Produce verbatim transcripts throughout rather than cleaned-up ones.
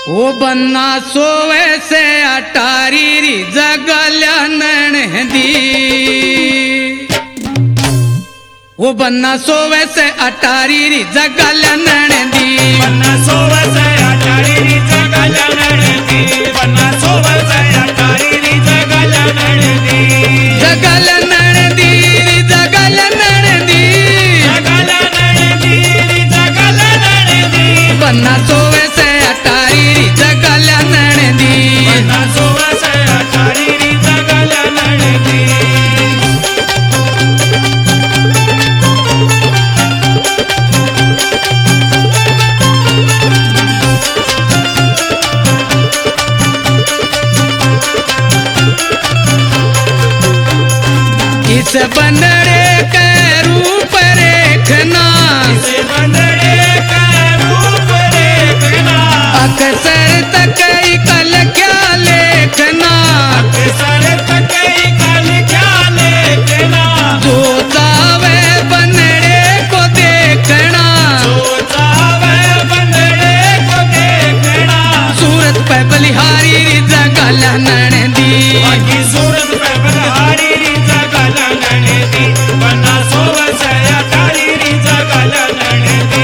ओ बन्ना सोवे से अटारी री जगल्या नणदी। ओ बन्ना सोवे से अटारी री जगल्या नणदी। बन्ना सोवे से अटारी री जगल्या नणदी। बन्ना सोवे से अटारी री जगल्या नणदी। जगल्या नणदी री जगल्या नणदी। जगल्या नणदी री जगल्या नणदी। बन्ना सोवे से अटारी री जगल्या नणदी। बन्ना सोवे से अटारी री जगल्या नणदी। इस बंदड़े के रूप रेखना। इस बंदड़े का रूप देखना। अक्सर तक कल क्या लेखना। अक्सर तक कल क्या लेखना। जो चावे बंदड़े को देखना। जो चावे बंदड़े को देखना। सूरत पे बलिहारी री जगल्या नणदी। बाकी सूरत पे बलिहारी री जगल्या नणदी। बन्ना सोवे से अटारी री जगल्या नणदी।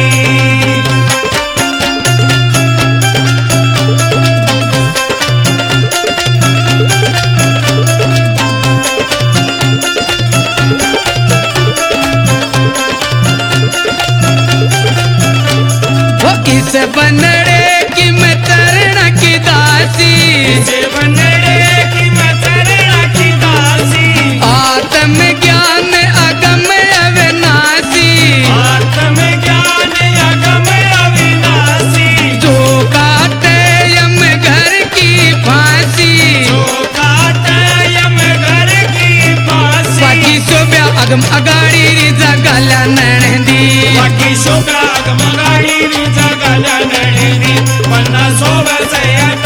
वो इस बंदड़े की मैं तरण की दासी। इस बंदड़े की मैं तरण की दासी। आत्म ज्ञान अगम अविनाशी। आत्म ज्ञान अगम अविनाशी। जो काटे यम घर की फांसी। जो काटे यम घर की फांसी। बाकी शोभ्या अगम अगाड़ी री जगल्या नणदी। बाकी शोभा अगम अगाड़ी री जगल्या नणदी। बन्ना सोवे से